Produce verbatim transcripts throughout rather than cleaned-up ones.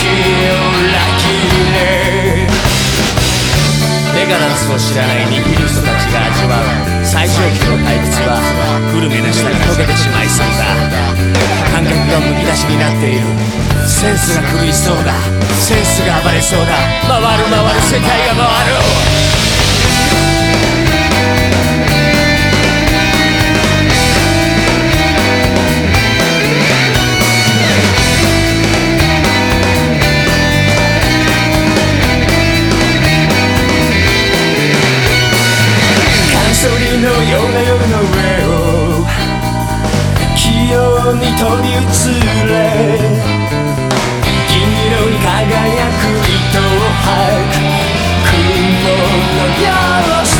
ラッキーね。デカダンスを知らないニヒリストたちが味わう最上級の退屈はグルメな舌に溶けてしまいそうだ。感覚がむき出しになっている。センスが狂いそうだ。センスが暴れそうだ。回る回る世界が回る。のような夜の上を器用に飛び移れ、銀色に輝く糸を吐く雲のようさ。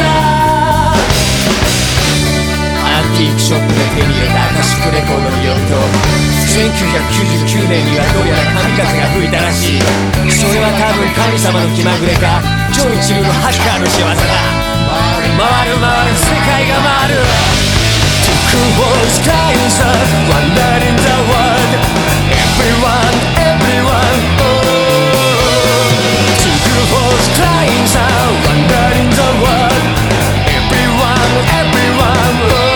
アンティークショップで手に入れたアカシックレコードによるとせんきゅうひゃくきゅうじゅうきゅうねんにはどうやら神風が吹いたらしい。それは多分神様の気まぐれか超一流のハッカーの仕業だ。回る回る世界が回る。 Two walls cries up one night in the world. Everyone, everyone, oh. Two walls cries up one night in the world. Everyone, everyone, oh.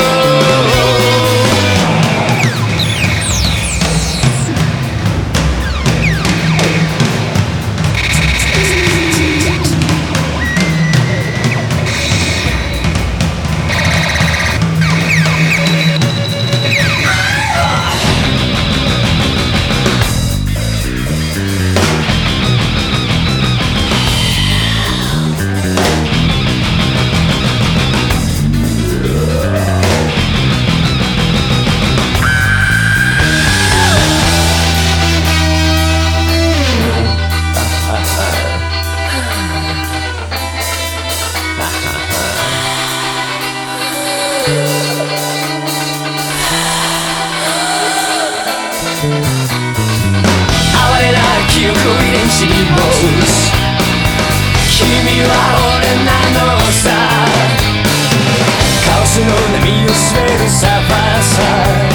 哀れな記憶を遺伝子に戻す。君は俺なのさ。カオスの波を滑るサファーさ。